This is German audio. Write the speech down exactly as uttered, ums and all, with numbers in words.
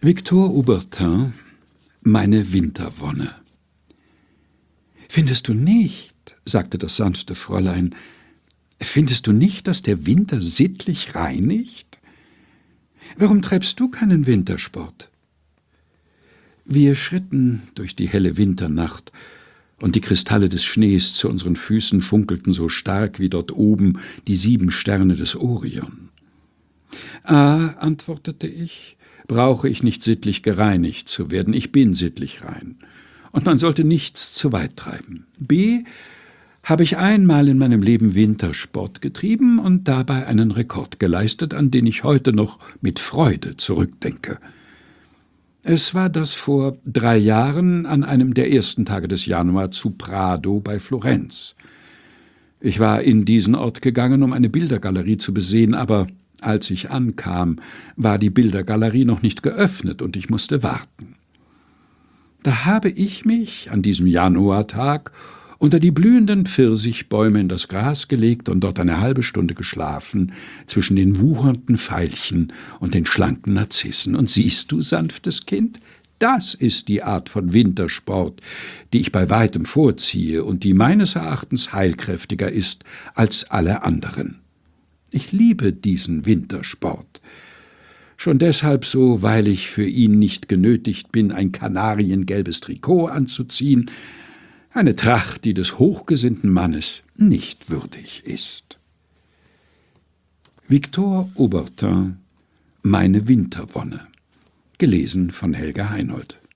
Victor Aubertin, meine Winterwonne. »Findest du nicht«, sagte das sanfte Fräulein, »findest du nicht, dass der Winter sittlich reinigt? Warum treibst du keinen Wintersport?« Wir schritten durch die helle Winternacht, und die Kristalle des Schnees zu unseren Füßen funkelten so stark wie dort oben die sieben Sterne des Orion. »A«, antwortete ich, »brauche ich nicht sittlich gereinigt zu werden, ich bin sittlich rein, und man sollte nichts zu weit treiben. B, habe ich einmal in meinem Leben Wintersport getrieben und dabei einen Rekord geleistet, an den ich heute noch mit Freude zurückdenke. Es war das vor drei Jahren an einem der ersten Tage des Januar zu Prado bei Florenz. Ich war in diesen Ort gegangen, um eine Bildergalerie zu besehen, aber als ich ankam, war die Bildergalerie noch nicht geöffnet und ich musste warten. Da habe ich mich an diesem Januartag unter die blühenden Pfirsichbäume in das Gras gelegt und dort eine halbe Stunde geschlafen, zwischen den wuchernden Veilchen und den schlanken Narzissen. Und siehst du, sanftes Kind, das ist die Art von Wintersport, die ich bei weitem vorziehe und die meines Erachtens heilkräftiger ist als alle anderen. Ich liebe diesen Wintersport. Schon deshalb so, weil ich für ihn nicht genötigt bin, ein kanariengelbes Trikot anzuziehen, eine Tracht, die des hochgesinnten Mannes nicht würdig ist. Victor Aubertin, meine Winterwonne. Gelesen von Helga Heinold.